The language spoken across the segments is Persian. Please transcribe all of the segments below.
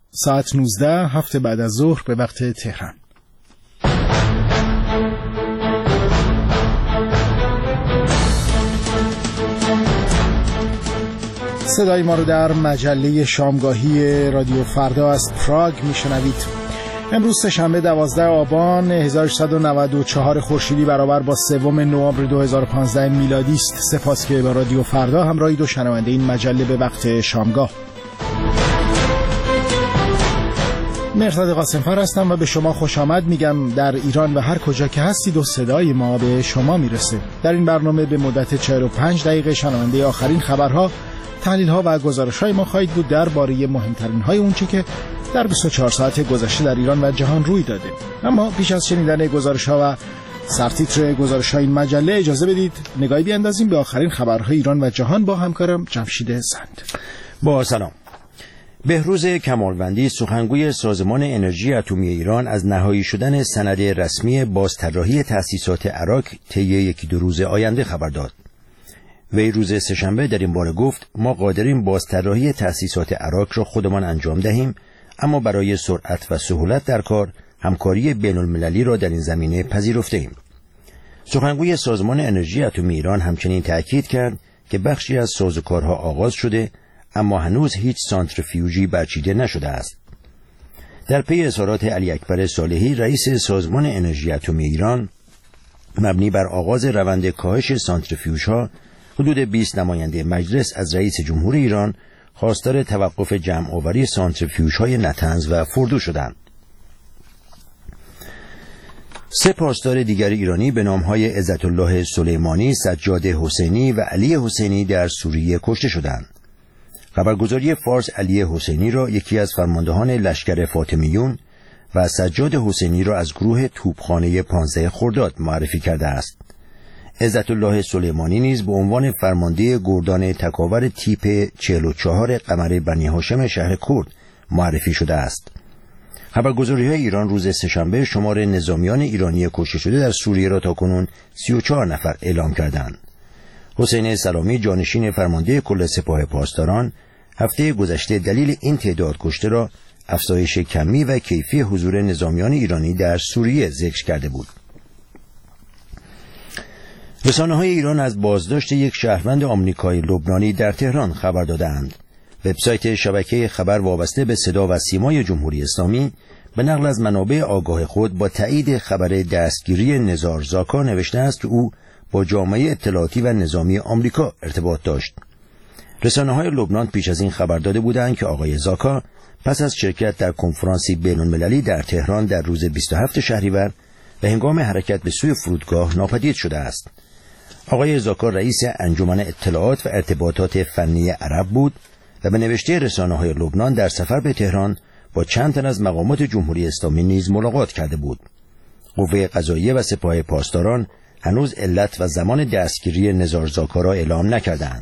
ساعت 19 هفته بعد از ظهر به وقت تهران. صدای ما رو در مجله شامگاهی رادیو فردا از پراگ میشنوید. امروز سه‌شنبه 12 آبان 1394 خورشیدی برابر با 3 نوامبر 2015 میلادی است. سپاس که با رادیو فردا همراهید و شنونده این مجله به وقت شامگاه. مرتضی قاسم‌فر هستم و به شما خوش آمد میگم در ایران و هر کجا که هستید و صدای ما به شما میرسه. در این برنامه به مدت 45 دقیقه شنونده آخرین خبرها، تحلیل‌ها و گزارش‌های ما خواهید بود درباره مهمترین‌های اونچه که در 24 ساعت گذشته در ایران و جهان روی داده. اما پیش از شنیدن گزارش‌ها و سرتیتر گزارش‌های این مجله اجازه بدید نگاهی بیاندازیم به آخرین خبرهای ایران و جهان با همکارم جمشید زند. با سلام. بهروز کمالوندی سخنگوی سازمان انرژی اتمی ایران از نهایی شدن سند رسمی بازطراحی تأسیسات عراق طی 1-2 روز آینده خبر داد. وی روز سه‌شنبه در این باره گفت ما قادریم بازطراحی تأسیسات عراق را خودمان انجام دهیم، اما برای سرعت و سهولت در کار همکاری بین‌المللی را در این زمینه پذیرفته‌ایم. سخنگوی سازمان انرژی اتمی ایران همچنین تأکید کرد که بخشی از سازوکارها آغاز شده اما هنوز هیچ سانتریفیوژی برچیده نشده است. در پی اظهارات علی اکبر صالحی رئیس سازمان انرژی اتمی ایران مبنی بر آغاز روند کاهش سانتریفیوژها، حدود 20 نماینده مجلس از رئیس جمهور ایران خواستار توقف جمع آوری سانتریفیوژهای نطنز و فردو شدند. 3 پاسدار دیگر ایرانی به نامهای عزت‌الله سلیمانی، سجاد حسینی و علی حسینی در سوریه کشته شدند. خبرگزاری فارس علی حسینی را یکی از فرماندهان لشکر فاطمیون و سجاد حسینی را از گروه توپخانه 15 خرداد معرفی کرده است. عزت‌الله سلیمانی نیز به عنوان فرمانده گردان تکاور تیپ 44 قمر بنی هاشم شهر کرد معرفی شده است. خبرگزاری‌های ایران روز سه‌شنبه شمار نظامیان ایرانی کشته شده در سوریه را تاکنون 34 نفر اعلام کردند. حسین سلامی جانشین فرمانده کل سپاه پاسداران هفته گذشته دلیل این تعداد کشته را افزایش کمی و کیفی حضور نظامیان ایرانی در سوریه ذکر کرده بود. رسانه‌های ایران از بازداشت یک شهروند آمریکایی لبنانی در تهران خبر دادند. وبسایت شبکه خبر وابسته به صدا و سیمای جمهوری اسلامی به نقل از منابع آگاه خود با تایید خبر دستگیری نزار زاکا نوشته است که او با جامعه اطلاعاتی و نظامی آمریکا ارتباط داشت. رسانه‌های لبنان پیش از این خبر داده بودند که آقای زاکا پس از شرکت در کنفرانسی بین‌المللی در تهران در روز 27 شهریور به هنگام حرکت به سوی فرودگاه ناپدید شده است. آقای زاکا رئیس انجمن اطلاعات و ارتباطات فنی عرب بود و به نوشته رسانه‌های لبنان در سفر به تهران با چند تن از مقامات جمهوری اسلامی نیز ملاقات کرده بود. قوه قضاییه و سپاه پاسداران هنوز علت و زمان دستگیری نزار زاکا را اعلام نکردند.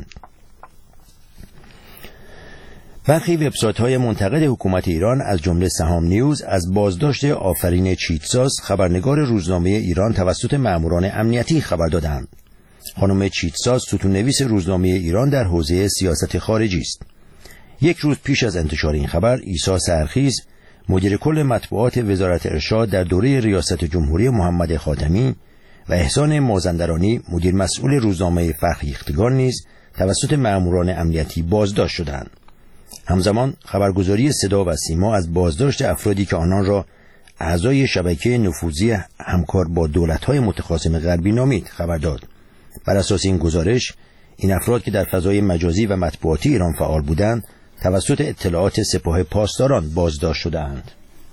برخی وبسایت‌های منتقد حکومت ایران از جمله سهام نیوز از بازداشت آفرین چیتساز خبرنگار روزنامه ایران توسط ماموران امنیتی خبر دادند. خانم چیتساز ستون‌نویس روزنامه ایران در حوزه سیاست خارجی است. یک روز پیش از انتشار این خبر، عیسی سحرخیز مدیر کل مطبوعات وزارت ارشاد در دوره ریاست جمهوری محمد خاتمی و احسان مازندرانی مدیر مسئول روزنامه فرهیختگان نیز توسط ماموران امنیتی بازداشت شدند. همزمان خبرگزاری صدا و سیما از بازداشت افرادی که آنان را اعضای شبکه نفوذی همکار با دولت‌های متخاصم غربی نامید خبر داد. بر اساس این گزارش این افراد که در فضای مجازی و مطبوعاتی ایران فعال بودند توسط اطلاعات سپاه پاسداران بازداشت شدند.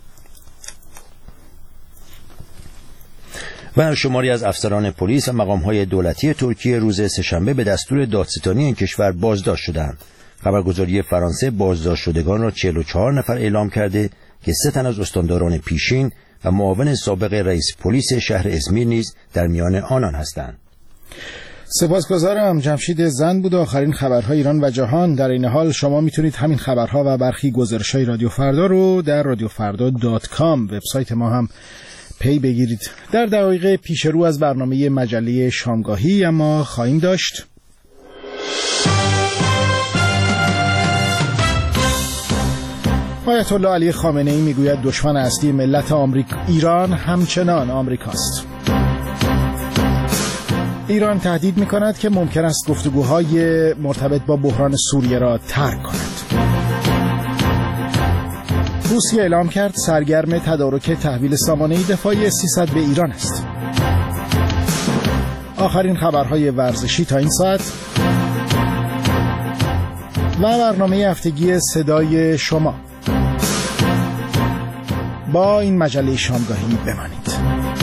و شماری از افسران پلیس و مقام‌های دولتی ترکیه روز سه‌شنبه به دستور دادستانی این کشور بازداشت شدند. خبرگزاری فرانسه بازداشت شدگان را 44 نفر اعلام کرده که 3 تن از استانداران پیشین و معاون سابق رئیس پلیس شهر ازمیر نیز در میان آنان هستند. سپاسگزارم. جمشید زند بود. آخرین خبرهای ایران و جهان. در این حال شما میتونید همین خبرها و برخی گزارش‌های رادیو فردا رو در radiofarda.com وبسایت ما هم پی بگیرید. در دقایق پیش رو از برنامه مجله شامگاهی اما خواهیم داشت آیت الله علی خامنه‌ای میگوید دشمن اصلی ملت ایران همچنان آمریکاست. ایران تهدید می‌کند که ممکن است گفتگوهای مرتبط با بحران سوریه را ترک کند. روسیه اعلام کرد سرگرم تدارک تحویل سامانه دفاعی 300 به ایران است. آخرین خبرهای ورزشی تا این ساعت و برنامه هفتگی صدای شما. با این مجله شامگاهی بمانید.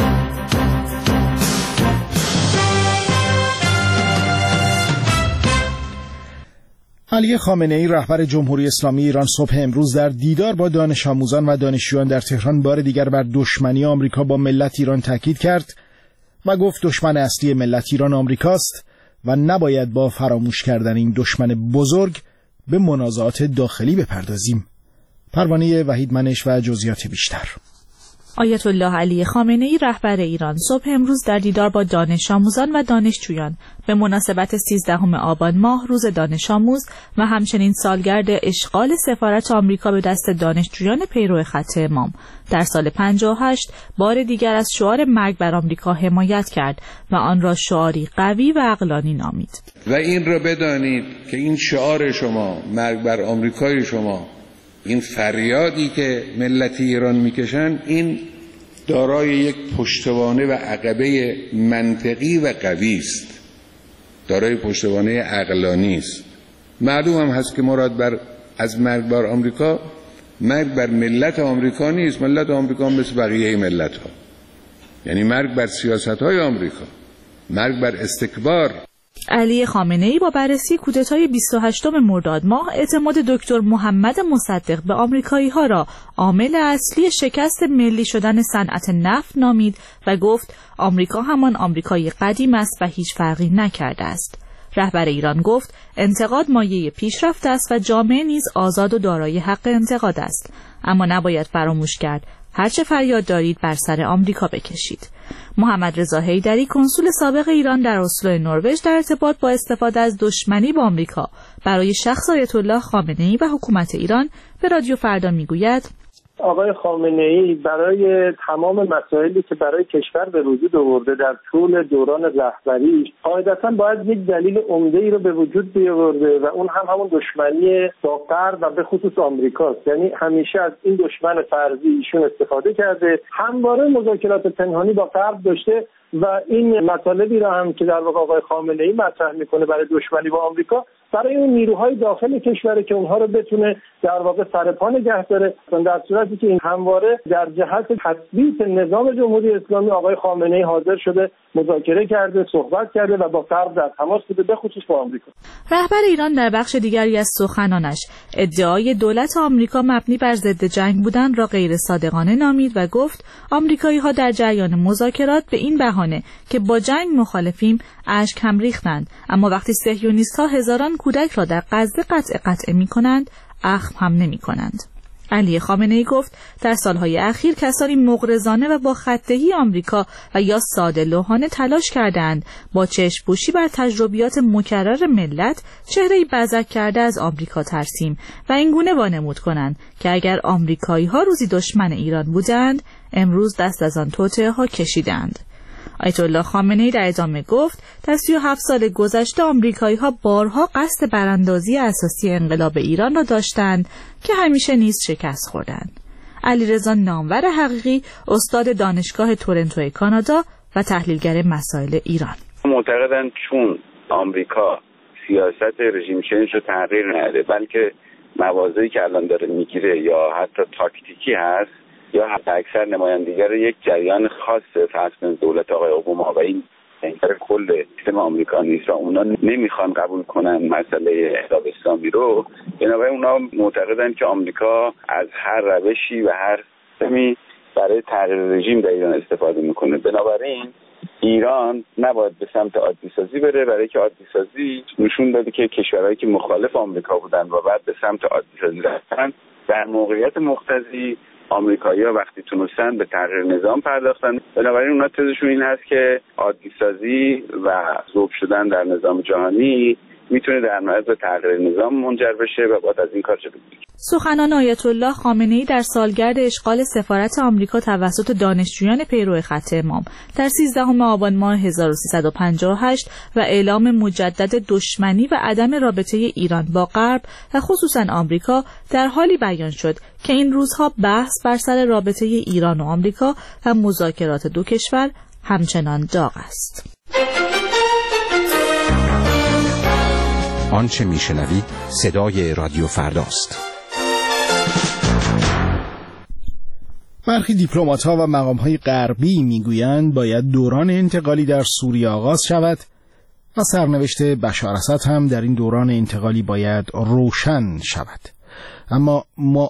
علی خامنه‌ای رهبر جمهوری اسلامی ایران صبح امروز در دیدار با دانش آموزان و دانشجویان در تهران بار دیگر بر دشمنی آمریکا با ملت ایران تاکید کرد و گفت دشمن اصلی ملت ایران آمریکاست و نباید با فراموش کردن این دشمن بزرگ به منازعات داخلی بپردازیم. پروانه وحیدمنش و جزئیات بیشتر. آیت الله علی خامنه‌ای رهبر ایران صبح امروز در دیدار با دانش آموزان و دانشجویان به مناسبت 13 آبان ماه روز دانش آموز و همچنین سالگرد اشغال سفارت آمریکا به دست دانشجویان پیرو خط امام در سال 58 بار دیگر از شعار مرگ بر آمریکا حمایت کرد و آن را شعاری قوی و عقلانی نامید. و این را بدانید که این شعار شما، مرگ بر آمریکای شما، این فریادی که ملت ایران میکشن، این دارای یک پشتوانه و عقبه منطقی و قوی است، دارای پشتوانه عقلانی است. معلوم هم هست که مراد از مرگ بر آمریکا، مرگ بر ملت آمریکا نیست. ملت آمریکا مثل بقیه ملت ها، یعنی مرگ بر سیاست های آمریکا، مرگ بر استکبار. علی خامنه‌ای با بررسی کودتای 28 مرداد ماه اعتماد دکتر محمد مصدق به آمریکایی‌ها را عامل اصلی شکست ملی شدن صنعت نفت نامید و گفت آمریکا همان آمریکای قدیم است و هیچ فرقی نکرده است. رهبر ایران گفت انتقاد مایه پیشرفت است و جامعه نیز آزاد و دارای حق انتقاد است، اما نباید فراموش کرد هرچه فریاد دارید بر سر آمریکا بکشید. محمد رضا حیدری کنسول سابق ایران در اسلو نروژ در ارتباط با استفاده از دشمنی با آمریکا برای شخص آیت الله خامنه‌ای و حکومت ایران به رادیو فردا میگوید آقای خامنه‌ای برای تمام مسائلی که برای کشور به وجود آورده در طول دوران رهبریش قاعدتاً باید یک دلیل عمده‌ای رو به وجود بیاورده و اون هم همون دشمنی با غرب و به خصوص آمریکاست. یعنی همیشه از این دشمن فرضی ایشون استفاده کرده، همواره مذاکرات پنهانی با غرب داشته و این مطالبی را هم که در واقع آقای خامنه‌ای مطرح میکنه برای دشمنی با آمریکا، برای اون نیروهای داخل کشور که اونها رو بتونه در واقع سرپا نگه داره، در صورتی که این همواره در جهت تثبیت نظام جمهوری اسلامی آقای خامنه‌ای حاضر شده، مذاکره کرده، صحبت کرده و با غرب در تماس بوده، به خصوص با آمریکا. رهبر ایران در بخش دیگری از سخنانش ادعای دولت آمریکا مبنی بر ضد جنگ بودن را غیر صادقانه نامید و گفت آمریکایی‌ها در جریان مذاکرات به این بهانه که با جنگ مخالفیم اشک هم ریختند، اما وقتی صهیونیست‌ها هزاران کودک را در غزه قطع می‌کنند اخم هم نمی‌کنند. علی خامنه‌ای گفت در سالهای اخیر کسانی مغرضانه و با خطه‌ای آمریکا و یا ساده لوحانه تلاش کردند با چشم‌پوشی بر تجربیات مکرر ملت چهره‌ای بزک کرده از آمریکا ترسیم و این گونه وانمود کنند که اگر آمریکایی‌ها روزی دشمن ایران بودند امروز دست از آن توطئه‌ها کشیدند. آیت الله خامنه‌ای در ادامه گفت در 37 سال گذشته آمریکایی‌ها بارها قصد براندازی اساسی انقلاب ایران را داشتند که همیشه نیز شکست خوردند. علیرضا نامور حقیقی استاد دانشگاه تورنتو کانادا و تحلیلگر مسائل ایران معتقدند چون آمریکا سیاست رژیم چنج رو تغییر نده، بلکه موازی که الان داره میگیره یا حتی تاکتیکی هست یا حتی اکثر نمایندگی یک جریان خاص فرض کنید دولت آقای اوباما و این کل سیستم آمریکا نیست و اونا نمیخوان قبول کنن مسئله انقلاب اسلامی رو، بنابراین اونا معتقدن که آمریکا از هر روشی و هر سیستمی برای تغییر رژیم در ایران استفاده میکنه. بنابراین ایران نباید به سمت عادی سازی بره، برای که عادی سازی نشون داده که کشورهایی که مخالف آمریکا بودن و بعد به سمت عادی سازی رفتن در موقعیت مقتضی آمریکایی‌ها وقتی تونستن به تغییر نظام پرداختن. بنابراین اونا تزشون این هست که عادی سازی و ذوب شدن در نظام جهانی میتونه در نهایت به تغییر نظام منجر بشه و باید از این کار جلو بگیریم. سخنان آیت الله خامنه‌ای در سالگرد اشغال سفارت آمریکا توسط دانشجویان پیرو خط امام در 13 آبان ماه 1358 و اعلام مجدد دشمنی و عدم رابطه ایران با غرب و خصوصا آمریکا در حالی بیان شد که این روزها بحث بر سر رابطه ایران و آمریکا و مذاکرات دو کشور همچنان داغ است. آنچه میشنوید صدای رادیو فرداست. برخی دیپلمات‌ها و مقام‌های غربی میگویند باید دوران انتقالی در سوریه آغاز شود و سرنوشت بشار اسد هم در این دوران انتقالی باید روشن شود. اما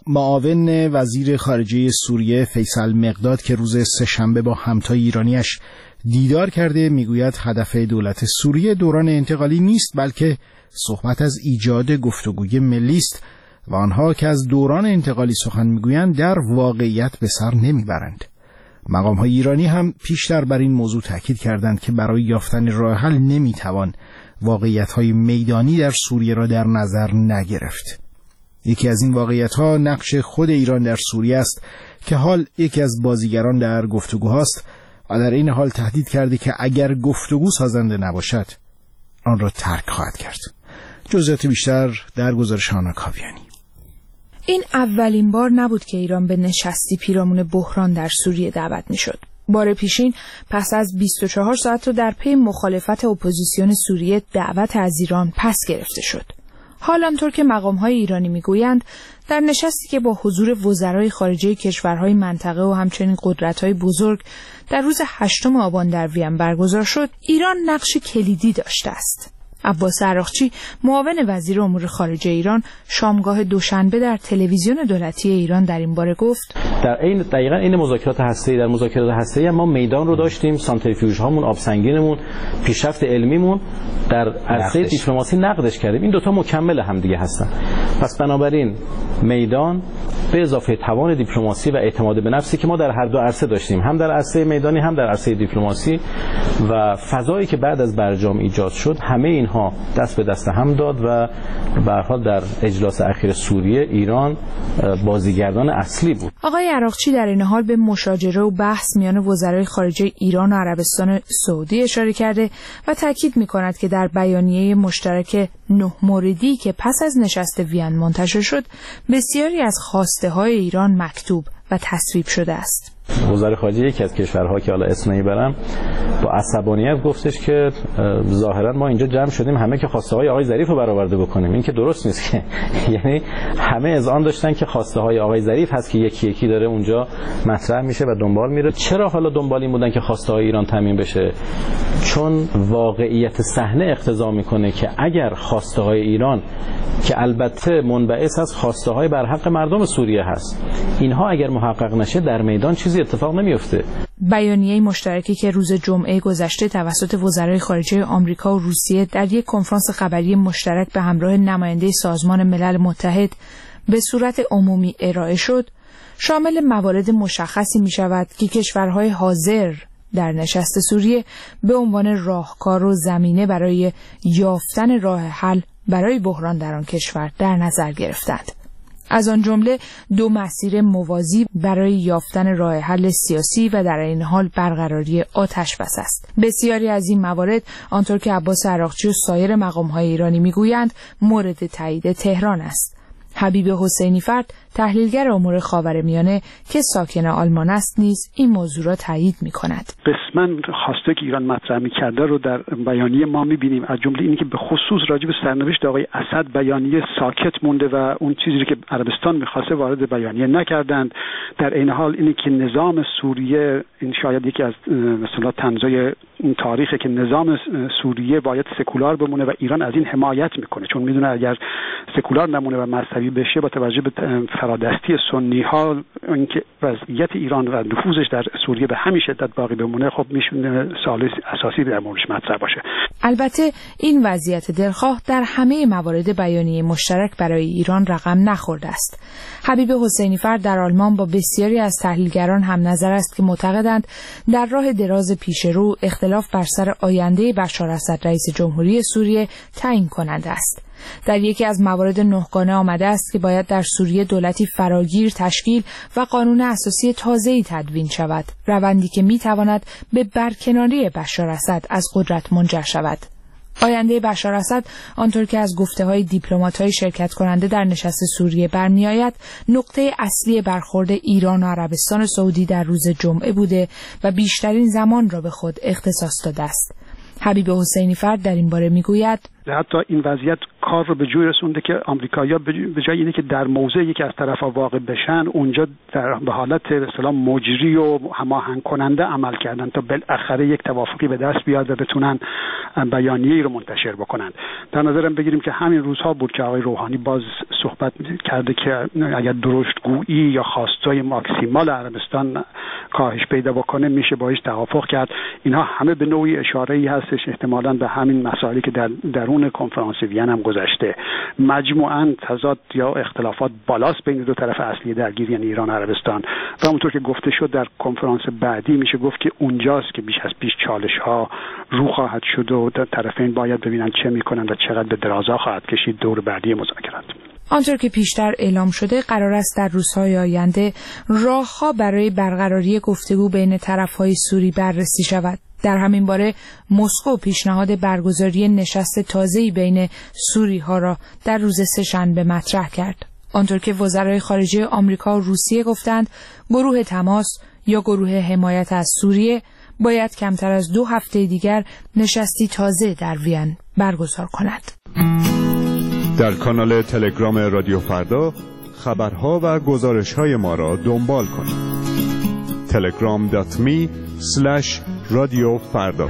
معاون وزیر خارجه سوریه فیصل مقداد که روز سه‌شنبه با همتای ایرانیش دیدار کرده میگوید هدف دولت سوریه دوران انتقالی نیست، بلکه صحبت از ایجاد گفتگوی ملی است و آنها که از دوران انتقالی سخن میگویند در واقعیت به سر نمیبرند. مقام‌های ایرانی هم پیشتر بر این موضوع تاکید کردند که برای یافتن راه حل نمیتوان واقعیت‌های میدانی در سوریه را در نظر نگرفت. یکی از این واقعیت‌ها نقش خود ایران در سوریه است که حال یکی از بازیگران در گفتگوهاست و در این حال تهدید کرده که اگر گفتگو سازنده نباشد آن را ترک خواهد کرد. جزئیات بیشتر در گزارش آنا کاویانی. این اولین بار نبود که ایران به نشستی پیرامون بحران در سوریه دعوت می‌شد. بار پیشین پس از 24 ساعت رو در پی مخالفت اپوزیسیون سوریه دعوت از ایران پس گرفته شد. حال آنطور که مقام‌های ایرانی می‌گویند در نشستی که با حضور وزرای خارجه کشورهای منطقه و همچنین قدرت‌های بزرگ در روز 8 آبان در وین برگزار شد، ایران نقش کلیدی داشته است. عباس عراقچی معاون وزیر امور خارجه ایران شامگاه دوشنبه در تلویزیون دولتی ایران در این باره گفت در دقیقاً این مذاکرات هسته‌ای در مذاکرات هسته‌ای ما میدان رو داشتیم، سانتریفیوژ هامون، آب سنگینمون، پیشرفت علمیمون در عرصه دیپلماسی نقدش کردیم. این دوتا مکمل هم دیگه هستن. پس بنابراین میدان به اضافه توان دیپلماسی و اعتماد به نفسی که ما در هر دو عرصه داشتیم، هم در عرصه میدانی هم در عرصه دیپلماسی و فضایی که بعد از برجام ایجاد شد، همه اینها دست به دست هم داد و به هر حال در اجلاس اخیر سوریه ایران بازیگردان اصلی بود. آقای عراقچی در این حال به مشاجره و بحث میان وزرای خارجه ایران و عربستان سعودی اشاره کرده و تاکید می‌کند که در بیانیه مشترک 9 موردی که پس از نشست وین منتشر شد، بسیاری از خواسته‌های ایران مکتوب و تصویب شده است. وزیر خارجه یکی از کشورها که حالا اسم نمیبرم با عصبانیت گفتش که ظاهرا ما اینجا جمع شدیم همه که خواسته های آقای ظریف رو برآورده بکنیم. این که درست نیست که یعنی همه اذعان داشتن که خواسته های آقای ظریف هست که یکی یکی داره اونجا مطرح میشه و دنبال میره. چرا حالا دنبال این بودن که خواسته های ایران تامین بشه؟ چون واقعیت صحنه اقتضا میکنه که اگر خواسته های ایران که البته منبعث از خواسته های بر حق مردم سوریه هست، اینها اگر محقق نشه در میدان چیزی اتفاق نمیفته. بیانیه مشترکی که روز جمعه گذشته توسط وزرای خارجه آمریکا و روسیه در یک کنفرانس خبری مشترک به همراه نماینده سازمان ملل متحد به صورت عمومی ارائه شد، شامل موارد مشخصی می شود که کشورهای حاضر در نشست سوریه به عنوان راهکار و زمینه برای یافتن راه حل برای بحران در آن کشور در نظر گرفتند. از آن جمله 2 مسیر موازی برای یافتن راه حل سیاسی و در این حال برقراری آتش بس است. بسیاری از این موارد آنطور که عباس عراقچی و سایر مقام‌های ایرانی میگویند مورد تایید تهران است. حبیب حسینی فرد تحلیلگر امور خاورمیانه که ساکن آلمان است نیز این موضوع را تایید می‌کند. قسماً خواسته که ایران مطرح می‌کرده رو در بیانیه ما می‌بینیم، از جمله اینی که به خصوص راجع به سرنوشت آقای اسد بیانیه ساکت مونده و اون چیزی که عربستان می‌خواسته وارد بیانیه نکردند. در این حال اینی که نظام سوریه، این شاید یکی از مثلا طنزای این تاریخه که نظام سوریه باید سکولار بمونه و ایران از این حمایت می‌کنه، چون می‌دونه اگر سکولار نمونه و مذهبی بشه با توجه به فرادستی سنی ها، اینکه وضعیت ایران و نفوذش در سوریه به همین شدت باقی بمونه، خب میشونه سوال اساسی در موردش مطرح باشه. البته این وضعیت دلخواه در همه موارد بیانیه مشترک برای ایران رقم نخورده است. حبیب حسینی فرد در آلمان با بسیاری از تحلیلگران هم نظر است که معتقدند در راه دراز پیش رو اختلاف بر سر آینده بشار اسد رئیس جمهوری سوریه تعیین کننده است. در یکی از موارد نهگانه آمده است که باید در سوریه دولتی فراگیر تشکیل و قانون اساسی تازه‌ای تدوین شود، روندی که می‌تواند به برکناری بشار اسد از قدرت منجر شود. آینده بشار اسد آنطور که از گفته‌های دیپلمات‌های شرکت کننده در نشست سوریه برمی‌آید، نقطه اصلی برخورد ایران و عربستان سعودی در روز جمعه بوده و بیشترین زمان را به خود اختصاص داده است. حبیب حسینی فرد در این باره میگوید حتی این وضعیت کار رو به جوی رسونده که آمریکایی‌ها به جای اینه که در موضعی که از طرف‌ها واقع بشن، اونجا به حالت به اصطلاح مجری و هماهنگ کننده عمل کردن تا بالاخره یک توافقی به دست بیاد و بتونن بیانیه‌ای رو منتشر بکنن. در نظرم بگیریم که همین روزها بود که آقای روحانی باز صحبت کرده که اگر درشتگویی یا خواستای ماکسیمال عربستان کاهش پیدا بکنه میشه باهاش توافق کرد. اینها همه به نوعی اشاره‌ای هستش احتمالاً به همین مسائلی که درون کنفرانس وین هم گذشته. مجموعاً تضاد یا اختلافات بالاست بین دو طرف اصلی درگیری، یعنی ایران و عربستان، و همونطور که گفته شد در کنفرانس بعدی میشه گفت که اونجاست که بیش از پیش چالش‌ها رو خواهد شد و طرفین باید ببینن چه میکنن و چقدر به درازا خواهد کشید دور بعدی مذاکرات. آنطور که پیشتر اعلام شده، قرار است در روزهای آینده راه‌ها برای برقراری گفتگو بین طرف‌های سوری بررسی شود. در همین باره مسکو پیشنهاد برگزاری نشست تازه‌ای بین سوری‌ها را در روز سه‌شنبه مطرح کرد. آنطور که وزرای خارجه آمریکا و روسیه گفتند، گروه تماس یا گروه حمایت از سوریه باید کمتر از 2 هفته دیگر نشستی تازه در وین برگزار کند. در کانال تلگرام رادیو فردا خبرها و گزارش‌های ما را دنبال کنید. telegram.me/رادیو فردا.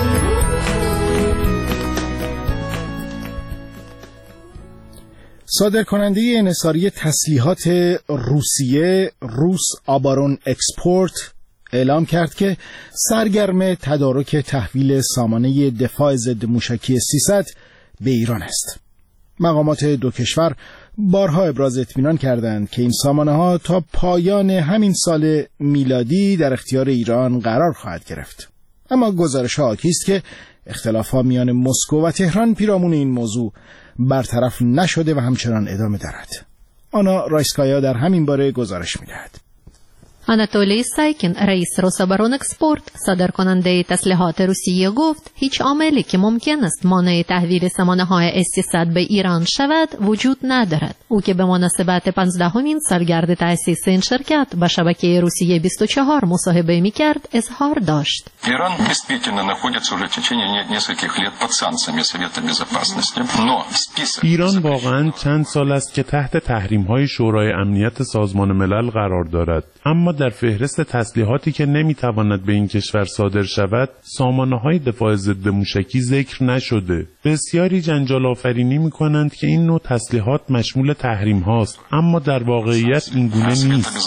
صادرکننده انحصاری تسلیحات روسیه روس آبارون اکسپورت اعلام کرد که سرگرم تدارک تحویل سامانه دفاع ضد موشکی 300 به ایران است. مقامات دو کشور بارها ابراز اطمینان کردند که این سامانه‌ها تا پایان همین سال میلادی در اختیار ایران قرار خواهد گرفت. اما گزارش‌ها حاکی است که اختلاف‌ها میان مسکو و تهران پیرامون این موضوع برطرف نشده و همچنان ادامه دارد. آنا رایسکایا در همین باره گزارش می‌دهد. آناتولی سایکین، رئیس روسابارونکسپورت، صادرکننده تسلیحات روسیه، گفت هیچ عاملی که ممکن است مانع تحویل سامانه‌های S-300 به ایران شود وجود ندارد. او که به مناسبت 15مین سالگرد تأسیس این شرکت با شبکه روسیه 24 مصاحبه می‌کرد اظهار داشت. ایران действительно находится уже в течение нескольких лет под санкциями Совета Безопасности. Но список ایران واقعاً چند سال است که تحت تحریم‌های شورای امنیت سازمان ملل قرار دارد. اما در فهرست تسلیحاتی که نمیتواند به این کشور صادر شود، سامانه‌های دفاع ضد موشکی ذکر نشده. بسیاری جنجال آفرینی می‌کنند که این نوع تسلیحات مشمول تحریم هاست، اما در واقعیت این گونه نیست.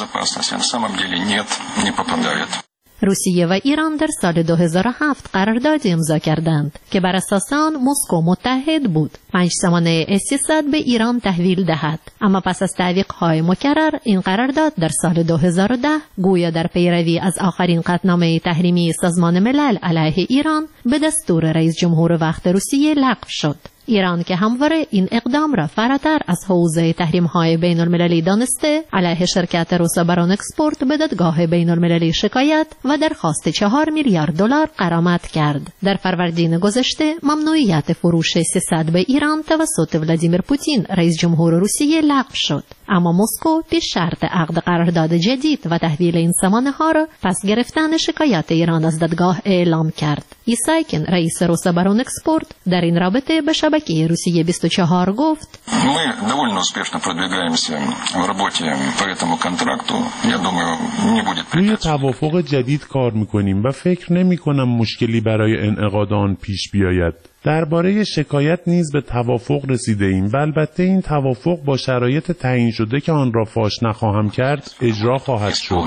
روسیه و ایران در سال 2007 قراردادی امضا کردند که بر اساس آن مسکو متحد بود 5 سامانه S-300 به ایران تحویل دهد. اما پس از تعویق‌های مکرر این قرارداد در سال 2010 گویا در پیروی از آخرین قطعنامه تحریمی سازمان ملل علیه ایران به دستور رئیس جمهور وقت روسیه لغو شد. ایران که همواره این اقدام را فراتر از حوزه تحریم‌های بین‌المللی دانسته، علیه شرکت روسابارونکسپورت به دادگاه بین‌المللی شکایت و درخواست 4 میلیارد دلار غرامت کرد. در فروردین گذشته ممنوعیت فروش 300 به ایران توسط ولادیمیر پوتین رئیس جمهور روسیه لغو شد. اما مسکو پیش شرط عقد قرارداد جدید و تحویل این سامانه‌ها را پس گرفتن شکایت ایران از دادگاه اعلام کرد. ایسایکین، رئیس روسابارونکسپورت، در این رابطه به شبکه روسیه 24 گفت: Мы довольно успешно продвигаемся в работе по этому контракту. Я думаю, не будет препятствий. روی توافق جدید کار می‌کنیم و فکر نمی‌کنم مشکلی برای انعقاد آن پیش بیاید. درباره شکایت نیز به توافق رسیده ایم و البته این توافق با شرایط تعیین شده که آن را فاش نخواهم کرد اجرا خواهد شد.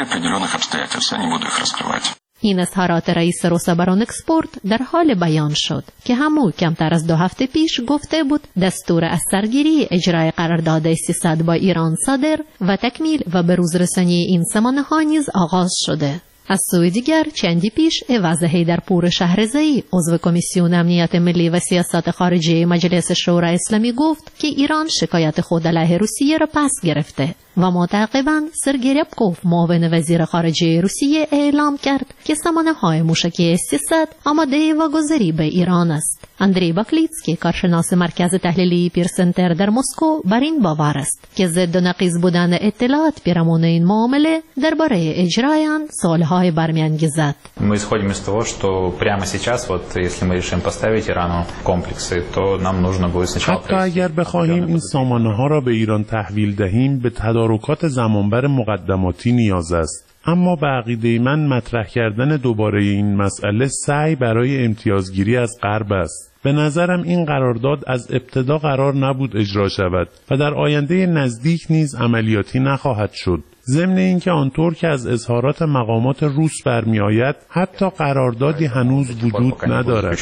این اظهارات رئیس روسابران اکسپورت در حال بیان شد که همو کمتر از 2 هفته پیش گفته بود دستور از سرگیری اجرای قرارداد 300 با ایران صادر و تکمیل و به روز رسانی این سامانه‌ها نیز آغاز شده. از سوی دیگر چندی پیش عوض حیدرپور شهرزایی عضو کمیسیون امنیت ملی و سیاست خارجی مجلس شورای اسلامی گفت که ایران شکایت خود علیه روسیه را پس گرفته و معتقباً سرگی ربکوف معاون وزیر خارجه روسیه اعلام کرد که سامانه‌های موشکی 300 آماده واگذاری به ایران است. اندری باکلیتسکی کارشناس مرکز تحلیلی پیرسنتر در مسکو بر این باور است که ضد و نقیض بودن اطلاعات پیرامون این معامله درباره اجرای آن سوال‌های برمی‌انگیزد. Мы исходим из того, что прямо сейчас вот если мы решим поставить Ирану комплексы, то нам нужно будет сначала حتی اگر بخواهیم این سامانه‌ها را به ایران تحویل دهیم به تدارکات زمانبر مقدماتی نیاز است. اما به عقیده من مطرح کردن دوباره این مسئله سعی برای امتیازگیری از غرب است. به نظرم این قرارداد از ابتدا قرار نبود اجرا شود و در آینده نزدیک نیز عملیاتی نخواهد شد. ضمن اینکه آنطور که از اظهارات مقامات روس برمی آید حتی قراردادی هنوز وجود ندارد.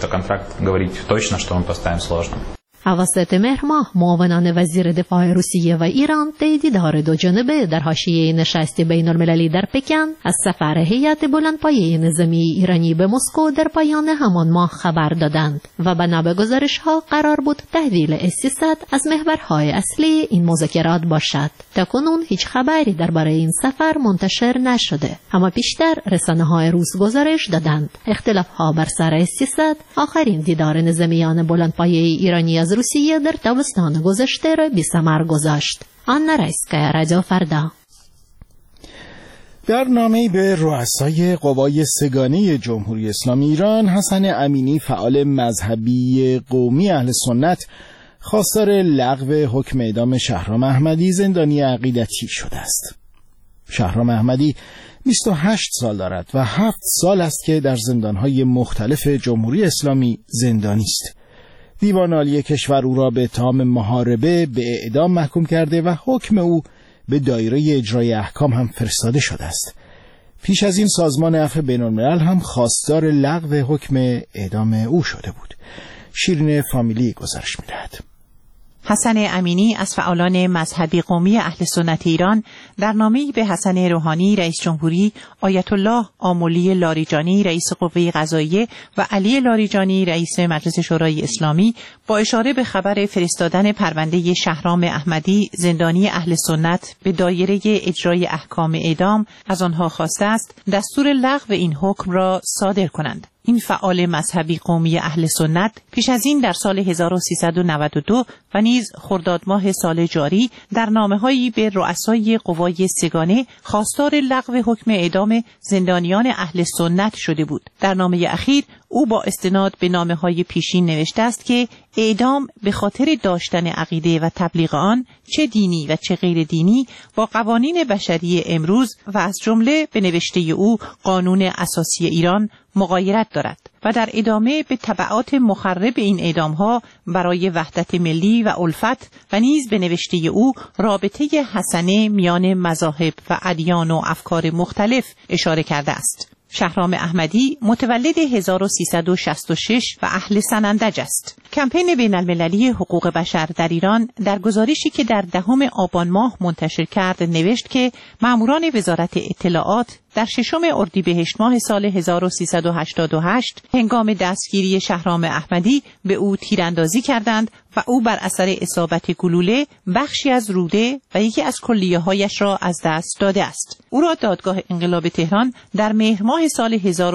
اواسط مهر ماه معاونان وزیر دفاع روسیه و ایران طی دیدار دو جانبه در حاشیه نشست بین‌المللی در پکن از سفر هیئت بلندپایه نظامی ایرانی به مسکو در پایان همان ماه خبر دادند و بنا به گزارش‌ها قرار بود تحویل S-300 از محورهای اصلی این مذاکرات باشد. تاکنون هیچ خبری درباره این سفر منتشر نشده، اما پیشتر رسانه‌های روس گزارش دادند اختلاف‌ها بر سر S-300 آخرین دیدار نظامیان بلندپایه ایرانی از روسیه در تابستان گذشته را بی ثمر گذاشت. آنا رایسکایا، رادیو فردا. در نامه‌ای به رؤسای قوای سگانه جمهوری اسلامی ایران، حسن امینی فعال مذهبی قومی اهل سنت خواستار لغو حکم اعدام شهرام احمدی زندانی عقیدتی شده است. شهرام احمدی 28 سال دارد و 7 سال است که در زندان‌های مختلف جمهوری اسلامی زندانی است. دیوان عالی کشور او را به اتهام محاربه به اعدام محکوم کرده و حکم او به دایره اجرای احکام هم فرستاده شده است. پیش از این سازمان عفو بین‌الملل هم خواستار لغو حکم اعدام او شده بود. شیرین فامیلی گزارش می‌دهد. حسن امینی از فعالان مذهبی قومی اهل سنت ایران در نامه‌ای به حسن روحانی رئیس جمهوری، آیت الله آملی لاریجانی رئیس قوه قضاییه و علی لاریجانی رئیس مجلس شورای اسلامی با اشاره به خبر فرستادن پرونده شهرام احمدی زندانی اهل سنت به دایره اجرای احکام اعدام از آنها خواسته است دستور لغو این حکم را صادر کنند. این فعال مذهبی قومی اهل سنت پیش از این در سال 1392 و نیز خرداد ماه سال جاری در نامه‌هایی به رؤسای قوای سگانه خواستار لغو حکم اعدام زندانیان اهل سنت شده بود. در نامه اخیر او با استناد به نامه‌های پیشین نوشته است که اعدام به خاطر داشتن عقیده و تبلیغ آن چه دینی و چه غیر دینی با قوانین بشری امروز و از جمله به نوشته او قانون اساسی ایران مغایرت دارد و در ادامه به تبعات مخرب این اعدام‌ها برای وحدت ملی و الفت و نیز به نوشته او رابطه حسنه میان مذاهب و ادیان و افکار مختلف اشاره کرده است. شهرام احمدی متولد 1366 و اهل سنندج است. کمپین بین‌المللی حقوق بشر در ایران در گزارشی که در 10 آبان ماه منتشر کرد نوشت که ماموران وزارت اطلاعات در 6 اردیبهشت ماه سال 1388 هنگام دستگیری شهرام احمدی به او تیراندازی کردند و او بر اثر اصابت گلوله بخشی از روده و یکی از کلیه‌هایش را از دست داده است. او را دادگاه انقلاب تهران در مهر ماه سال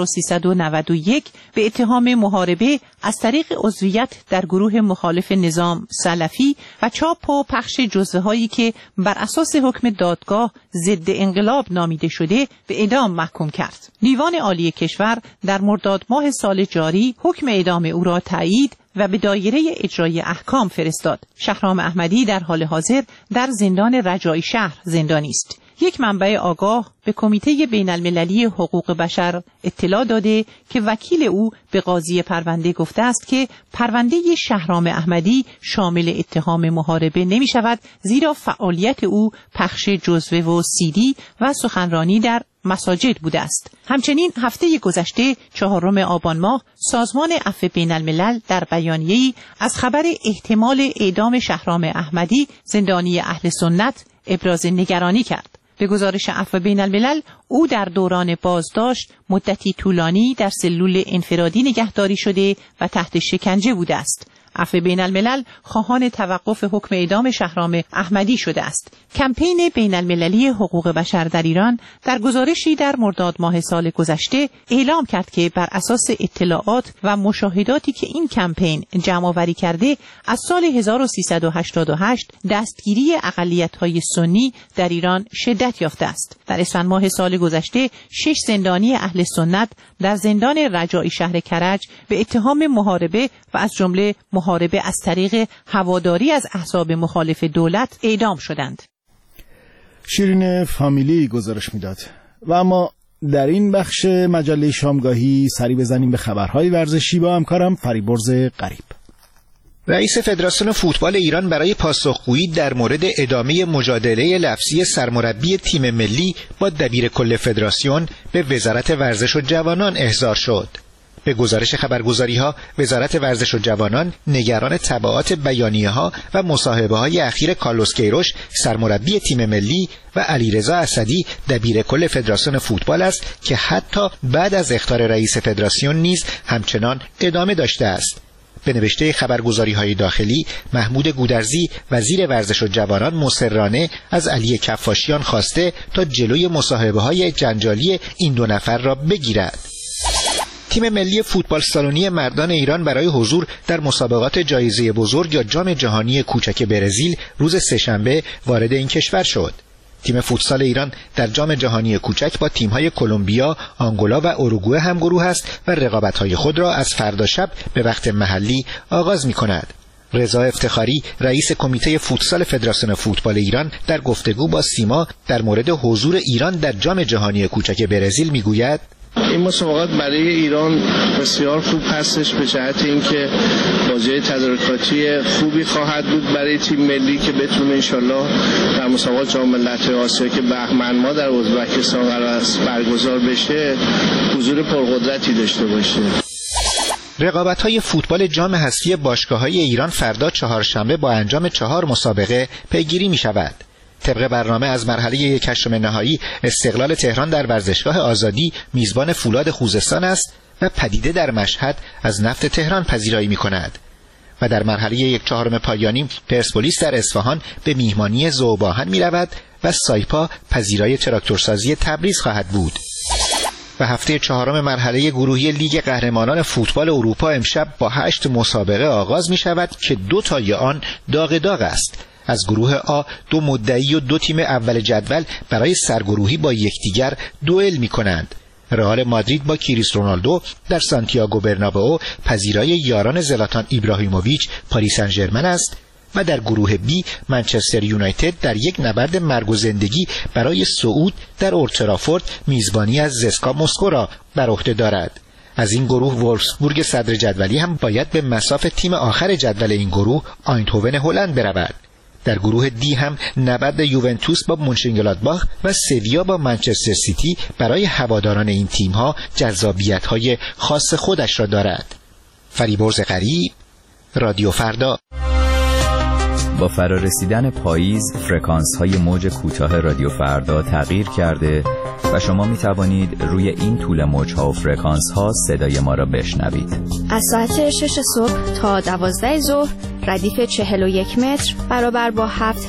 1391 به اتهام محاربه از طریق عضویت در گروه مخالف نظام سلفی و چاپ و پخش جزوه‌هایی که بر اساس حکم دادگاه ضد انقلاب نامیده شده به اعدام محکوم کرد. دیوان عالی کشور در مرداد ماه سال جاری حکم اعدام او را تایید و به دایره اجرای احکام فرستاد. شهرام احمدی در حال حاضر در زندان رجایی شهر زندانی است. یک منبع آگاه به کمیته بین‌المللی حقوق بشر اطلاع داده که وکیل او به قاضی پرونده گفته است که پرونده شهرام احمدی شامل اتهام محاربه نمی شود، زیرا فعالیت او پخش جزوه و CD و سخنرانی در مساجد بوده است. همچنین هفته گذشته 4 آبان ماه سازمان عفو بین‌الملل در بیانیه‌ای از خبر احتمال اعدام شهرام احمدی زندانی اهل سنت ابراز نگرانی کرد. به گزارش عفو بین‌الملل او در دوران بازداشت مدتی طولانی در سلول انفرادی نگهداری شده و تحت شکنجه بوده است. عفو بین‌الملل خواهان توقف حکم اعدام شهرام احمدی شده است. کمپین بین‌المللی حقوق بشر در ایران در گزارشی در مرداد ماه سال گذشته اعلام کرد که بر اساس اطلاعات و مشاهداتی که این کمپین جمع‌آوری کرده، از سال 1388 دستگیری اقلیت‌های سنی در ایران شدت یافته است. در اسفند ماه سال گذشته 6 زندانی اهل سنت در زندان رجایی شهر کرج به اتهام محاربه و از جمله محاربه از طریق هواداری از احزاب مخالف دولت اعدام شدند. شیرین فامیلی گزارش میداد. و اما در این بخش مجله شامگاهی سری بزنیم به خبرهای ورزشی با همکارم فریبرز غریب. رئیس فدراسیون فوتبال ایران برای پاسخگویی در مورد ادامه مجادله لفظی سرمربی تیم ملی با دبیر کل فدراسیون به وزارت ورزش و جوانان احضار شد. به گزارش خبرگزاری‌ها، وزارت ورزش و جوانان نگران تبعات بیانیه‌ها و مصاحبه‌های اخیر کارلوس کیروش سرمربی تیم ملی و علیرضا اسدی دبیر کل فدراسیون فوتبال است که حتی بعد از اخطار رئیس فدراسیون نیز همچنان ادامه داشته است. به نوشته خبرگزاری‌های داخلی، محمود گودرزی وزیر ورزش و جوانان مصرانه از علی کفاشیان خواسته تا جلوی مصاحبه‌های جنجالی این دو نفر را بگیرد. تیم ملی فوتبال سالونی مردان ایران برای حضور در مسابقات جایزه بزرگ یا جام جهانی کوچک برزیل روز سه‌شنبه وارد این کشور شد. تیم فوتسال ایران در جام جهانی کوچک با تیم‌های کلمبیا، آنگولا و اوروگوئه همگروه است و رقابت‌های خود را از فردا شب به وقت محلی آغاز می‌کند. رضا افتخاری رئیس کمیته فوتسال فدراسیون فوتبال ایران در گفتگو با سیما در مورد حضور ایران در جام جهانی کوچک برزیل می‌گوید: این مسابقات برای ایران بسیار خوب هستش به جهت اینکه بازی تدارکاتی خوبی خواهد بود برای تیم ملی که بتونه انشالله در مسابقات جام ملت‌های آسیا که بهمن ماه در ازبکستان قرار است برگزار بشه حضور پرقدرتی داشته باشه. رقابت‌های فوتبال جام حذفی باشگاه‌های ایران فردا چهارشنبه با انجام 4 مسابقه پیگیری می‌شود. طبق برنامه از مرحله 1/8 نهایی استقلال تهران در ورزشگاه آزادی میزبان فولاد خوزستان است و پدیده در مشهد از نفت تهران پذیرایی می‌کند و در مرحله 1/4 پایانی پرسپولیس در اصفهان به میهمانی ذوباهن می‌رود و سایپا پذیرای تراکتورسازی تبریز خواهد بود. و هفته 4 مرحله گروهی لیگ قهرمانان فوتبال اروپا امشب با 8 مسابقه آغاز می‌شود که 2 تای آن داغ داغ است. از گروه آ 2 مدعی و 2 تیم اول جدول برای سرگروهی با یکدیگر دوئل می‌کنند. رئال مادرید با کریس رونالدو در سانتیاگو برنابئو پذیرای یاران زلاتان ایبراهیموویچ پاریس سن ژرمن است و در گروه بی منچستر یونایتد در یک نبرد مرگ و زندگی برای صعود در اولترافورد میزبانی از زسکا مسکو را بر عهده دارد. از این گروه وولفسبورگ صدر جدولی هم باید به مصاف تیم آخر جدول این گروه آیندهوون هلند برود. در گروه دی هم نبرد یوونتوس با مونشنگلادباخ و سویا با منچستر سیتی برای هواداران این تیم‌ها جذابیت‌های خاص خودش را دارد. فریبرز غریب، رادیو فردا. با فرارسیدن پاییز فرکانس‌های موج کوتاه رادیو فردا تغییر کرده و شما می توانید روی این طول موج‌ها و فرکانس‌ها صدای ما را بشنوید. از ساعت 6 صبح تا 12 ظهر ردیف 41 متر برابر با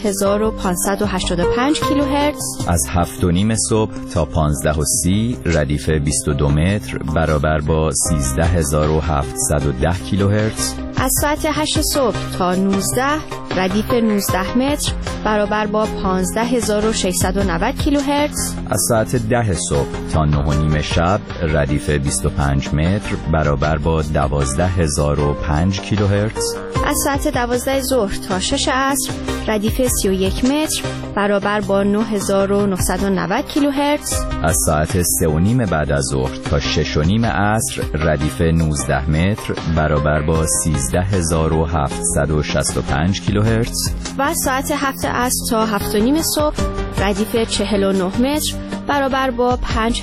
7585 کیلوهرتز. از 7:30 صبح تا 15:30 ردیف 22 متر برابر با 13710 کیلوهرتز. از ساعت 8 صبح تا 19 ردیف 19 متر برابر با 15690 کیلوهرتز. از ساعت 10 صبح تا 9:30 شب ردیف 25 متر برابر با 12005 کیلوهرتز. از ساعت 12 ظهر تا 6 عصر ردیف 31 متر برابر با 9990 کیلوهرتز. از ساعت 3:30 بعد از ظهر تا 6:30 عصر ردیف 19 متر برابر با 13765 کیلوهرتز. و از ساعت 7 عصر تا 7:30 صبح ردیف 49 متر برابر با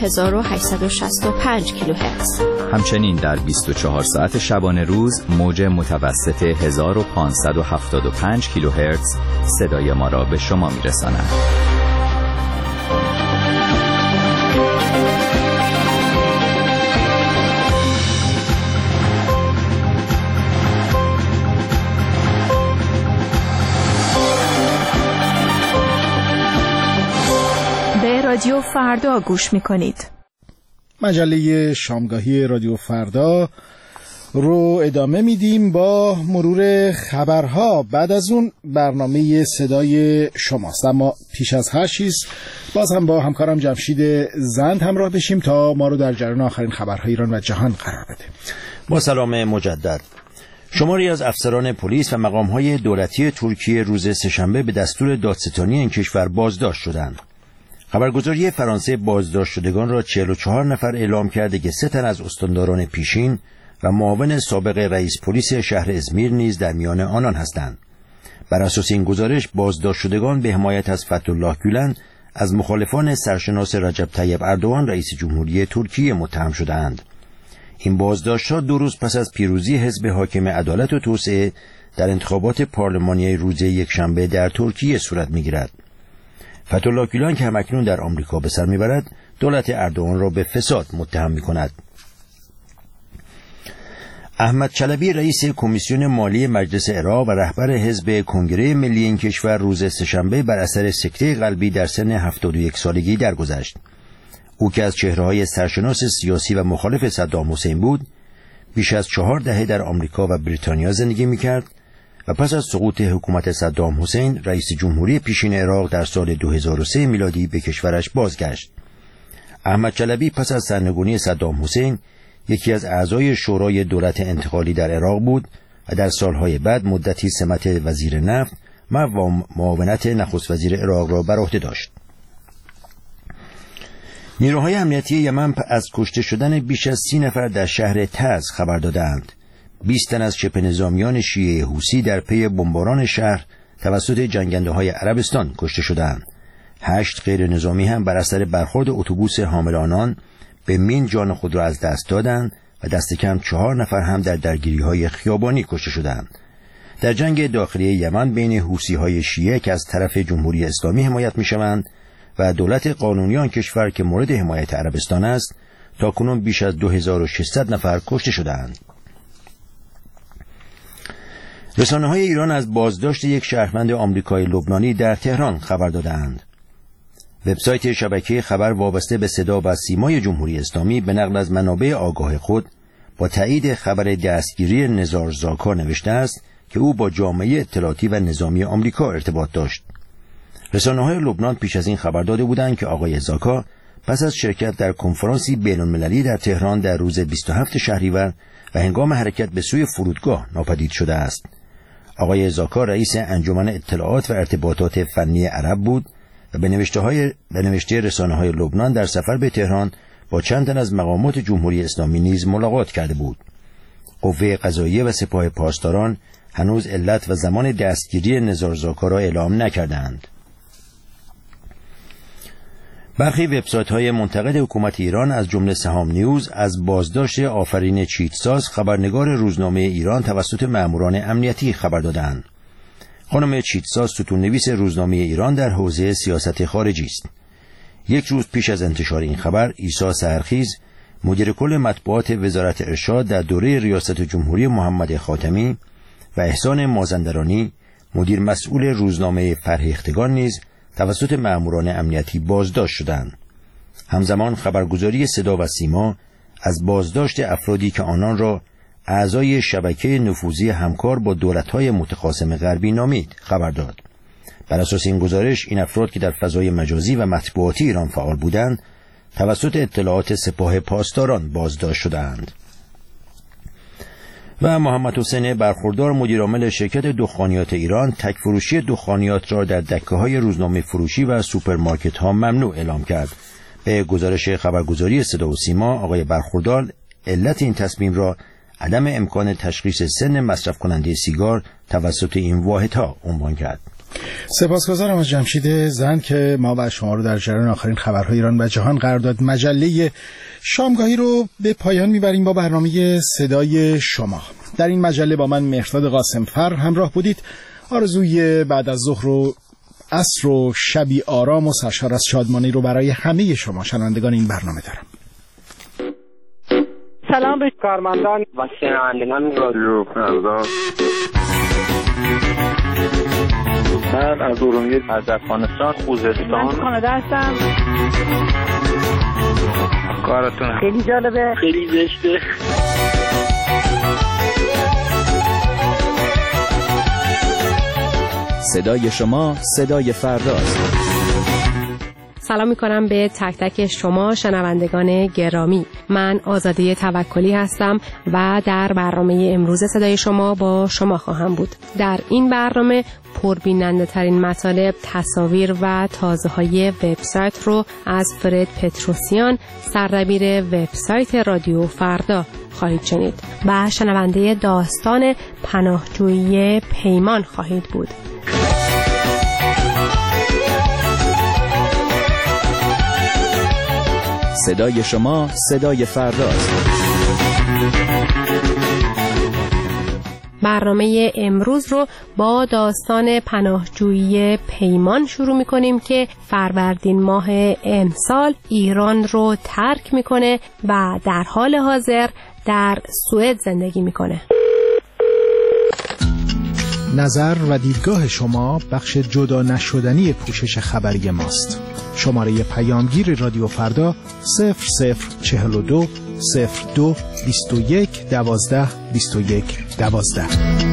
5865 کیلوهرتز. همچنین در 24 ساعت شبانه روز موج متوسط 1575 کیلوهرتز صدای ما را به شما می‌رساند. رادیو فردا گوش میکنید. مجله شامگاهی رادیو فردا رو ادامه میدیم با مرور خبرها. بعد از اون برنامه صدای شماست، اما پیش از هر چیز باز هم با همکارم جمشید زند همراه بشیم تا ما رو در جریان آخرین خبرهای ایران و جهان قرار بده. با سلام مجدد. شماری از افسران پلیس و مقام‌های دولتی ترکیه روز سه‌شنبه به دستور دادستانی این کشور بازداشت شدند. خبرگزاری فرانسه بازداشت شدگان را 44 نفر اعلام کرده که 3 تن از استانداران پیشین و معاون سابق رئیس پلیس شهر ازمیر نیز در میان آنان هستند. بر اساس این گزارش بازداشت شدگان به حمایت از فتح‌الله گولن از مخالفان سرشناس رجب طیب اردوغان رئیس جمهوری ترکیه متهم شده‌اند. این بازداشت‌ها 2 روز پس از پیروزی حزب حاکم عدالت و توسعه در انتخابات پارلمانی روز یکشنبه در ترکیه صورت می‌گیرد. فتح‌الله گولن که همکنون در آمریکا به سر میبرد دولت اردوغان را به فساد متهم میکند. احمد چلبی رئیس کمیسیون مالی مجلس عراق و رهبر حزب کنگره ملی این کشور روز سه‌شنبه بر اثر سکته قلبی در سن 71 سالگی درگذشت. او که از چهره‌های سرشناس سیاسی و مخالف صدام حسین بود، بیش از 4 دهه در آمریکا و بریتانیا زندگی میکرد و پس از سقوط حکومت صدام حسین رئیس جمهوری پیشین عراق در سال 2003 میلادی به کشورش بازگشت. احمد چلبی پس از سرنگونی صدام حسین یکی از اعضای شورای دولت انتقالی در عراق بود و در سالهای بعد مدتی سمت وزیر نفت و معاونت نخست وزیر عراق را بر عهده داشت. نیروهای امنیتی یمن از کشته شدن بیش از 30 نفر در شهر تز خبر دادند. 20 تن از شبه نظامیان شیعه حوثی در پی بمباران شهر توسط جنگنده‌های عربستان کشته شدند. 8 غیر نظامی هم بر اثر برخورد اتوبوس حامل آنان به مین جان خود را از دست دادند و دست کم 4 نفر هم در درگیری‌های خیابانی کشته شدند. در جنگ داخلی یمن بین حوثی‌های شیعه که از طرف جمهوری اسلامی حمایت می‌شوند و دولت قانونی آن کشور که مورد حمایت عربستان است، تاکنون بیش از 2600 نفر کشته شدند. رسانه‌های ایران از بازداشت یک شهروند آمریکایی لبنانی در تهران خبر دادند. وبسایت شبکه خبر وابسته به صدا و سیمای جمهوری اسلامی به نقل از منابع آگاه خود با تایید خبر دستگیری نزار زاکا نوشته است که او با جامعه اطلاعاتی و نظامی آمریکا ارتباط داشت. رسانه‌های لبنان پیش از این خبر داده بودند که آقای زاکا پس از شرکت در کنفرانسی بین‌المللی در تهران در روز 27 شهریور و هنگام حرکت به سوی فرودگاه ناپدید شده است. آقای زاکا رئیس انجمن اطلاعات و ارتباطات فنی عرب بود و به نوشته رسانه‌های لبنان در سفر به تهران با چند تن از مقامات جمهوری اسلامی نیز ملاقات کرده بود. قوه قضاییه و سپاه پاسداران هنوز علت و زمان دستگیری نزار زاکا را اعلام نکردند. برخی وبسایت‌های منتقد حکومت ایران از جمله سهام نیوز از بازداشت آفرین چیتساز خبرنگار روزنامه ایران توسط مأموران امنیتی خبر دادند. خانم چیتساز ستون‌نویس روزنامه ایران در حوزه سیاست خارجی است. یک روز پیش از انتشار این خبر، عیسی سحرخیز مدیر کل مطبوعات وزارت ارشاد در دوره ریاست جمهوری محمد خاتمی و احسان مازندرانی مدیر مسئول روزنامه فرهیختگان نیز توسط مأموران امنیتی بازداشت شدند. همزمان خبرگزاری صدا و سیما از بازداشت افرادی که آنان را اعضای شبکه نفوذی همکار با دولت‌های متخاصم غربی نامید خبر داد. بر اساس این گزارش این افراد که در فضای مجازی و مطبوعاتی ایران فعال بودند توسط اطلاعات سپاه پاسداران بازداشت شدند. و محمد حسین برخوردار مدیرعامل شرکت دخانیات ایران تک‌فروشی دخانیات را در دکه‌های روزنامه فروشی و سوپرمارکت‌ها ممنوع اعلام کرد. به گزارش خبرگزاری صدا و سیما آقای برخوردار علت این تصمیم را عدم امکان تشخیص سن مصرف کننده سیگار توسط این واحدها عنوان کرد. سپاسگزارم از جمشید زند که ما و شما رو در جریان آخرین خبرهای ایران و جهان قرار داد. مجله شامگاهی رو به پایان میبریم با برنامه صدای شما. در این مجله با من مهرداد قاسمفر همراه بودید. آرزوی بعد از ظهر و عصر و شبی آرام و سرشار از شادمانی رو برای همه شما شنوندگان این برنامه دارم. سلام به کارمندان و شنوندگان رادیو فردا. من از ارومیه، از افغانستان، خوزستان. من کانادا هستم. کارتون خیلی جالبه، خیلی زشته. صدای شما صدای فرداست. سلام میکنم به تک تک شما شنوندگان گرامی. من آزاده توکلی هستم و در برنامه امروز صدای شما با شما خواهم بود. در این برنامه پربیننده ترین مطالب، تصاویر و تازه های وبسایت رو از فرد پتروسیان، سردبیر وبسایت رادیو فردا خواهید شنید و شنونده داستان پناهجویی پیمان خواهید بود. صدای شما صدای فرداست. برنامه امروز رو با داستان پناهجویی پیمان شروع می‌کنیم که فروردین ماه امسال ایران رو ترک می‌کنه و در حال حاضر در سوئد زندگی می‌کنه. نظر و دیدگاه شما بخش جدا نشدنی پوشش خبری ماست. شماره پیامگیر رادیو فردا 0042 02 21 12 21 12.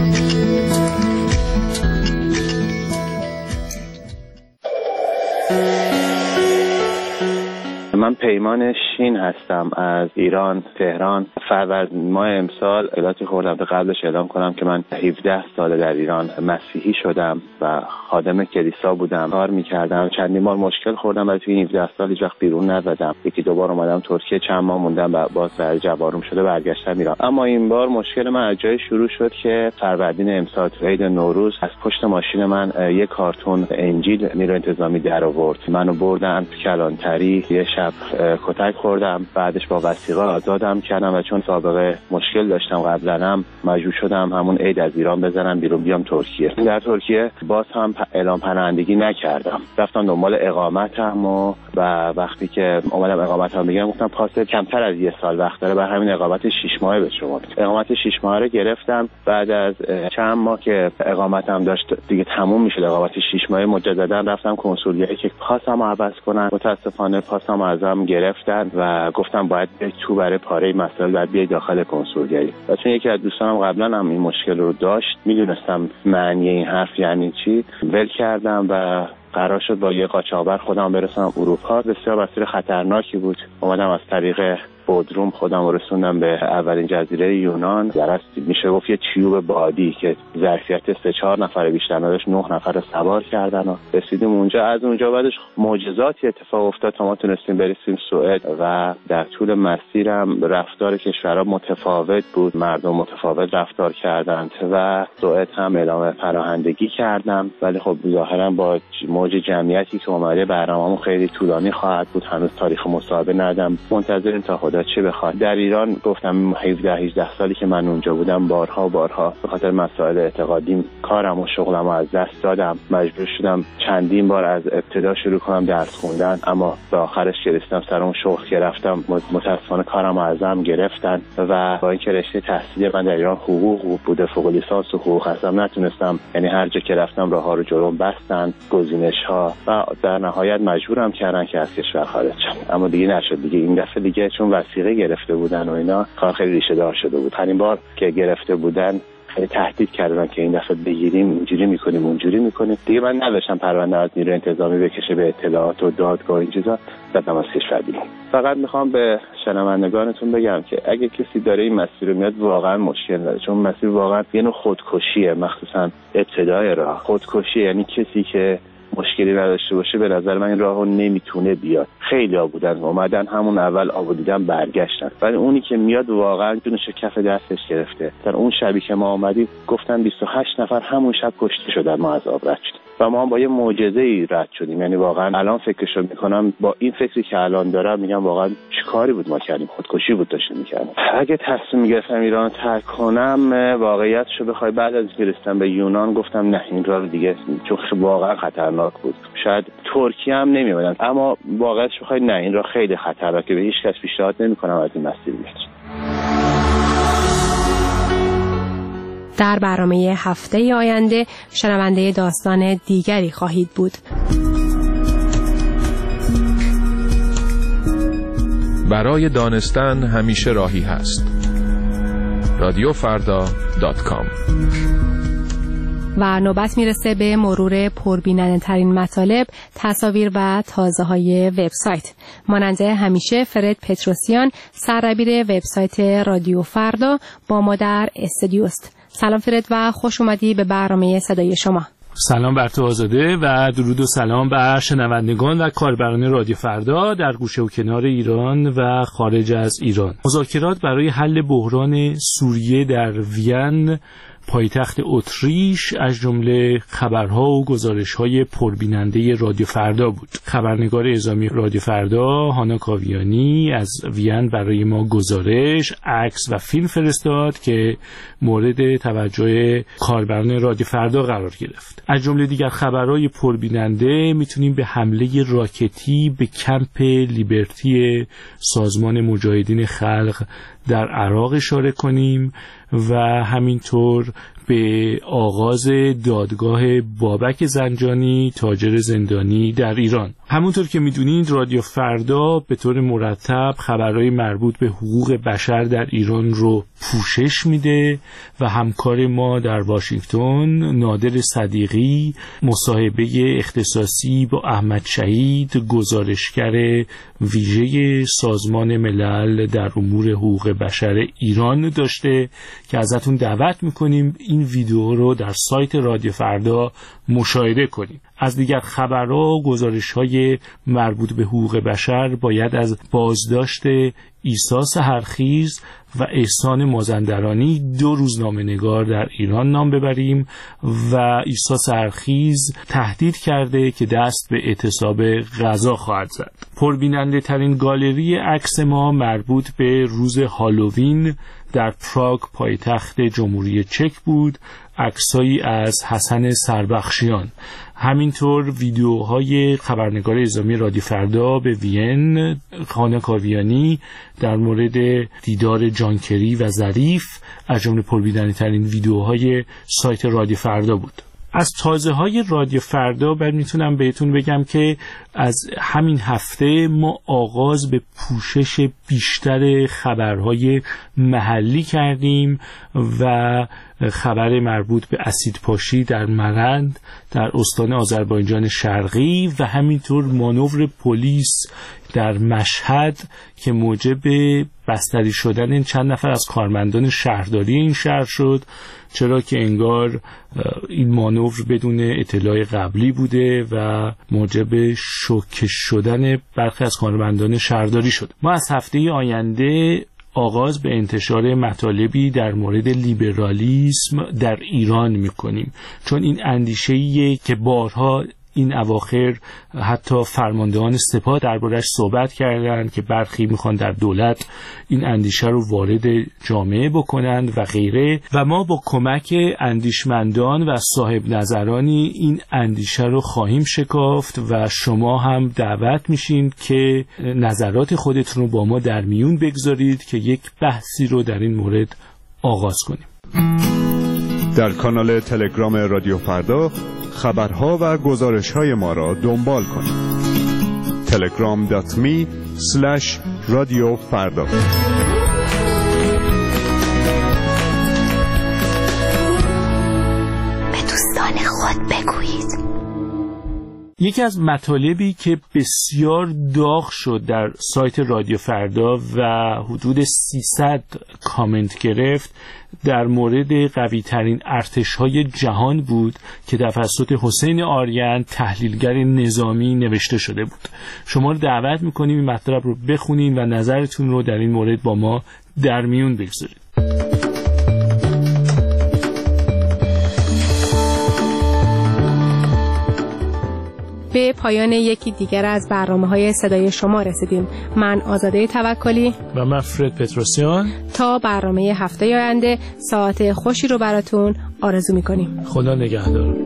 من پیمان شین هستم از ایران، تهران. فروردین ماه امسال اطلاعاتی خوردم تا قبلش اعلام کنم که من 17 سال در ایران مسیحی شدم و خادم کلیسا بودم، کار میکردم. چندین بار مشکل خوردم ولی توی 17 سال هیچ وقت بیرون نزدم. یکی دو بار اومدم ترکیه، چند ماه موندم و باز جوارم شده برگشتم ایران. اما این بار مشکل من از جای شروع شد که فروردین امسال عید نوروز از پشت ماشین من یک کارتون انجیل نیروی انتظامی در آورد. منو بردن کلانتری، یه شب کتک خوردم، بعدش با وثیقه آزادم کردم و چون سابقه مشکل داشتم قبلا مجبور شدم همون عید از ایران بزنم بیرون بیام ترکیه. در ترکیه باز هم اعلام پناهندگی نکردم، رفتم دنبال اقامتم و وقتی که اومدم اقامتم بگیرم گفتم پاس کمتر از یه سال وقت داره، بر همین اقامت 6 ماهه به شما. اقامت 6 ماهه رو گرفتم. بعد از چند ماه که اقامتم داشت دیگه تموم میشد، اقامت 6 ماهه مجددا رفتم کنسولیه که پاسمو عوض کنن. متاسفانه پاسمو ازم گرفتن و گفتم باید تو برای پاره مسائل باید بیای داخل کنسولگری. و چون یکی از دوستانم قبلا هم این مشکل رو داشت، میدونستم معنی این حرف یعنی چی، ول کردم و قرار شد با یه قاچاقبر خودم برسونم اروپا. بسیار مسیر خطرناکی بود. اومدم از طریق بودروم خودم رسوندم به اولین جزیره یونان. درست میشه گفت یه تیوب بادی که ظرفیت 3-4 نفر بیشتر نداشت، 9 نفر سوار کردن و رسیدیم اونجا. از اونجا بعدش معجزاتی اتفاق افتاد تا ما تونستیم برسیم سوئد و در طول مسیرم رفتار کشورها متفاوت بود، مردم متفاوت رفتار کردند و سوئد هم اعلام پناهندگی کردم. ولی خب ظاهرا با موج جمعیتی که اومده برنامه‌مون خیلی طولانی خواهد بود. هنوز تاریخ مصاحبه ندادم، منتظریم تا خدا چه بخواد. در ایران گفتم 17-18 سالی که من اونجا بودم بارها به خاطر مسائل اعتقادیم کارم و شغلم رو از دست دادم. مجبور شدم چندین بار از ابتدا شروع کنم درس خوندن، اما به آخرش که رسیدم سر اون شغل که رفتم متاسفانه کارم رو ازم گرفتن و با اینکه رشته تحصیلی من در ایران حقوق بوده، فوق لیسانس و حقوق هستم، نتونستم، یعنی هر جا که رفتم راه‌ها رو جلوم بستن، گزینش‌ها، و در نهایت مجبورم کردن که از کشور خارج شم. اما دیگه نشد دیگه. این دفعه دیگه چون وثیقه گرفته بودن و اینا کار خیلی ریشه دار شده بود. همین بار که گرفته بودن خیلی تهدید کردن که این دفعه بگیریم اینجوری میکنیم اونجوری میکنیم. دیگه من نداشتم پرونده از نیروی انتظامی بکشه به اطلاعات و دادگاه این چیزا، زدم از کشور بیرون. فقط میخوام به شنوندگانتون بگم که اگه کسی داره این مسیر رو میاد واقعا مشکل داره، چون مسیر واقعا یه نوع خودکشیه، مخصوصا ابتدای راه. خودکشی یعنی کسی که مشکلی نداشته باشه به نظر من این راهو نمیتونه بیاد. خیلی ها بودن اومدن همون اول آب دیدن برگشتن، ولی اونی که میاد واقعا جونش کف دستش گرفته. در اون شبی که ما اومدیم گفتن 28 نفر همون شب کشته شدن، ما از آب رد شدیم و ما هم با یه معجزه‌ای رد شدیم. یعنی واقعا الان فکرشو میکنم، با این فکری که الان دارم میگم واقعا چیکاری بود ما کردیم، خودکشی بود داشتیم میکردیم. اگه تصمیم گرفتم ایران ترک کنم، واقعیتشو بخوای بعد از رسیدن به یونان گفتم نه این راه دیگه، چون واقعا خطرناک بود. شاید ترکیه هم نمی‌اومدن، اما واقعیتش بخوای نه این راه خیلی خطرناکه، به هیچ کس پیشنهاد نمی‌کنم از این مسیر بیاد. در برنامه هفته آینده شنونده داستان دیگری خواهید بود. برای دانستن همیشه راهی هست. رادیوفردا.com. و نوبت میرسه به مرور پربیننده ترین مطالب، تصاویر و تازه های وبسایت. مانند همیشه فرد پتروسیان سردبیر وبسایت رادیو فردا با ما در استودیوست. سلام فرد و خوش اومدی به برنامه صدای شما. سلام بر تو آزاده و درود و سلام بر شنوندگان و کاربران رادیو فردا در گوشه و کنار ایران و خارج از ایران. مذاکرات برای حل بحران سوریه در وین پایتخت اتریش از جمله خبرها و گزارش‌های پربیننده رادیو فردا بود. خبرنگار اعزامی رادیو فردا هانا کاویانی از وین برای ما گزارش، عکس و فیلم فرستاد که مورد توجه کاربران رادیو فردا قرار گرفت. از جمله دیگر خبرهای پربیننده میتونیم به حمله راکتی به کمپ لیبرتی سازمان مجاهدین خلق در عراق اشاره کنیم و همینطور به آغاز دادگاه بابک زنجانی تاجر زندانی در ایران. همونطور که میدونید رادیو فردا به طور مرتب خبرهای مربوط به حقوق بشر در ایران رو پوشش میده و همکار ما در واشنگتن نادر صدیقی مصاحبه اختصاصی با احمد شهید گزارشگر ویژه سازمان ملل در امور حقوق بشر ایران داشته که ازتون دعوت میکنیم این ویدیو رو در سایت رادیو فردا مشاهده کنید. از دیگر خبرها و گزارش‌های مربوط به حقوق بشر باید از بازداشت عیسی سحرخیز و احسان مازندرانی، دو روزنامه‌نگار در ایران نام ببریم و عیسی سحرخیز تهدید کرده که دست به اعتصاب غذا خواهد زد. پربیننده ترین گالری عکس ما مربوط به روز هالووین در پراگ پایتخت جمهوری چک بود، عکسایی از حسن سربخشیان. همینطور ویدیوهای خبرنگار اعزامی رادیو فردا به وین هانا کاویانی در مورد دیدار جان کری و ظریف از جمله پربیننده ترین ویدیوهای سایت رادیو فردا بود. از تازه های رادیو فردا میتونم بهتون بگم که از همین هفته ما آغاز به پوشش بیشتر خبرهای محلی کردیم و خبر مربوط به اسیدپاشی در مرند در استان آذربایجان شرقی و همینطور مانور پلیس در مشهد که موجب بستری شدن چند نفر از کارمندان شهرداری این شهر شد، چرا که انگار این مانور بدون اطلاع قبلی بوده و موجب شوکه شدن برخی از کارمندان شهرداری شد. ما از هفته آینده آغاز به انتشار مطالبی در مورد لیبرالیسم در ایران می‌کنیم، چون این اندیشه‌ایه که بارها این اواخر حتی فرماندهان سپاه دربارش صحبت کردند که برخی میخوان در دولت این اندیشه رو وارد جامعه بکنند و غیره و ما با کمک اندیشمندان و صاحب نظرانی این اندیشه رو خواهیم شکافت و شما هم دعوت میشین که نظرات خودتون رو با ما در میون بگذارید که یک بحثی رو در این مورد آغاز کنیم. در کانال تلگرام رادیو فردا خبرها و گزارش‌های ما را دنبال کنید. telegram.me/رادیوفردا. به دوستان خود بگویید. یکی از مطالبی که بسیار داغ شد در سایت رادیو فردا و حدود 300 کامنت گرفت در مورد قوی ترین ارتش‌های جهان بود که توسط حسین آریان تحلیلگر نظامی نوشته شده بود. شما رو دعوت می‌کنیم این مطلب رو بخونین و نظرتون رو در این مورد با ما در میون بگذارید. به پایان یکی دیگر از برنامه‌های صدای شما رسیدیم. من آزاده توکلی و من فرد پتروسیان تا برنامه هفته آینده ساعت خوشی رو براتون آرزو می‌کنیم. خدا نگهدار.